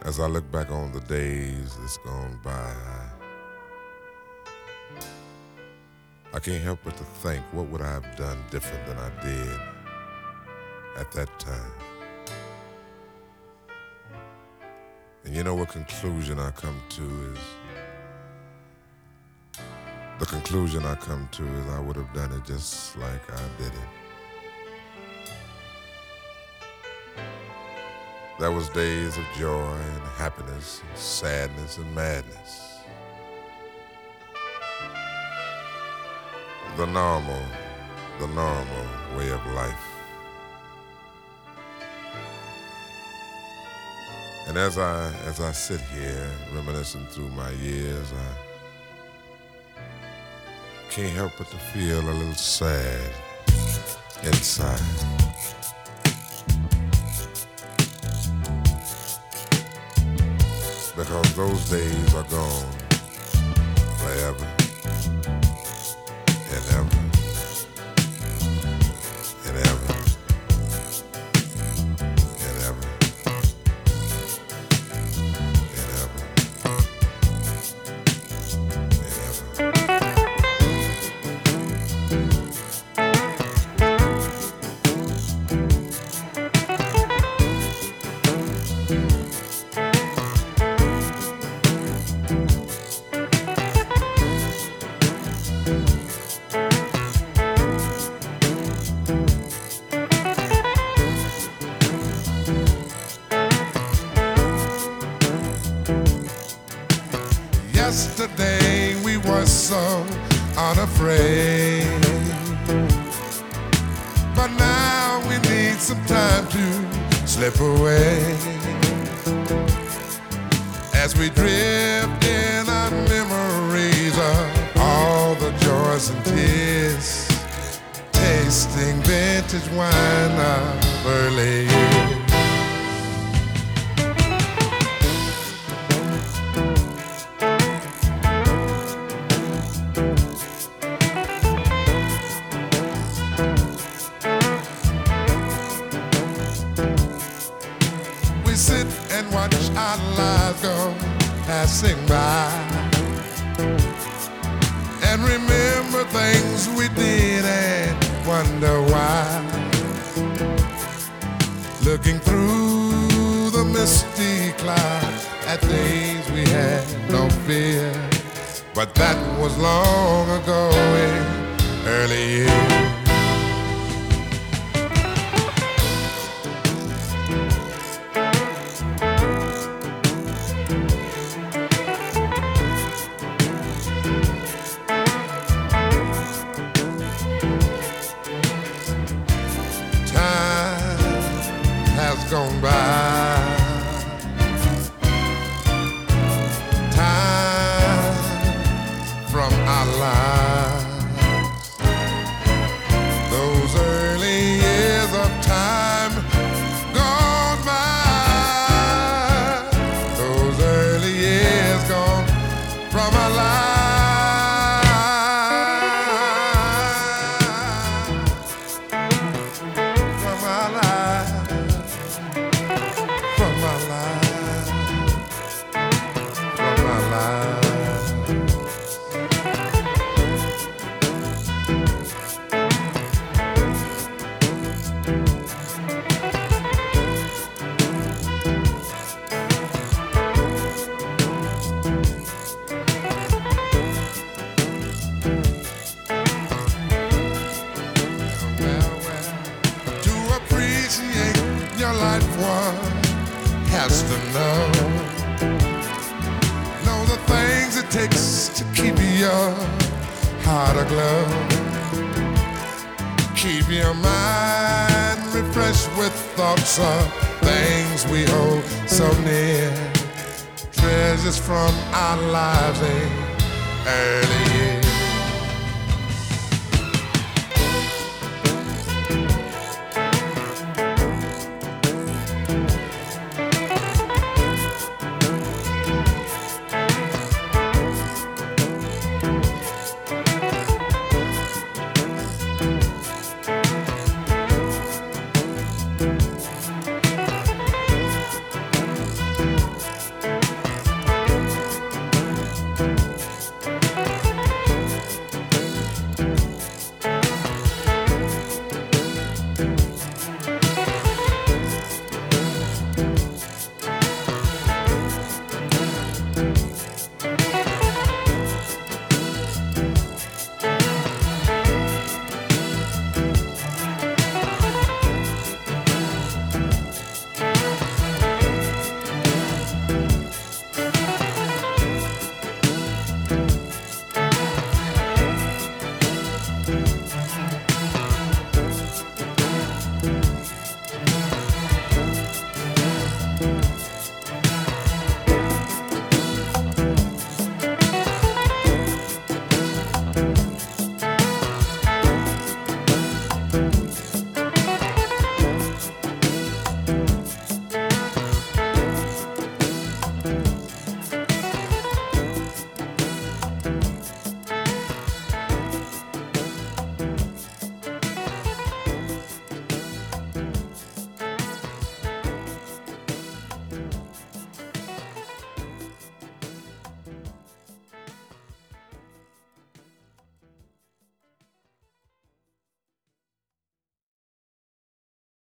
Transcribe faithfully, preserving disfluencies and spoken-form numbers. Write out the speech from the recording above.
As I look back on the days that's gone by, I, I can't help but to think, what would I have done different than I did at that time? And you know what conclusion I come to is, the conclusion I come to is I would have done it just like I did it. There was days of joy and happiness, and sadness and madness. The normal, the normal way of life. And as I as I sit here reminiscing through my years, I can't help but to feel a little sad inside. Because those days are gone forever and ever and ever and ever and ever and ever. Yesterday we were so unafraid, but now we need some time to slip away. As we drift in our memories of all the joys and tears, tasting vintage wine of early years. We sit and watch our lives go passing by, and remember things we did and wonder why. Looking through the misty clouds at days we had no fear, but that was long ago in early years. Gone by. Time from our lives, those early years of time gone by, those early years gone from our lives. Your life one has to know, know the things it takes to keep your heart aglow, keep your mind refreshed with thoughts of things we hold so near, treasures from our lives in early years.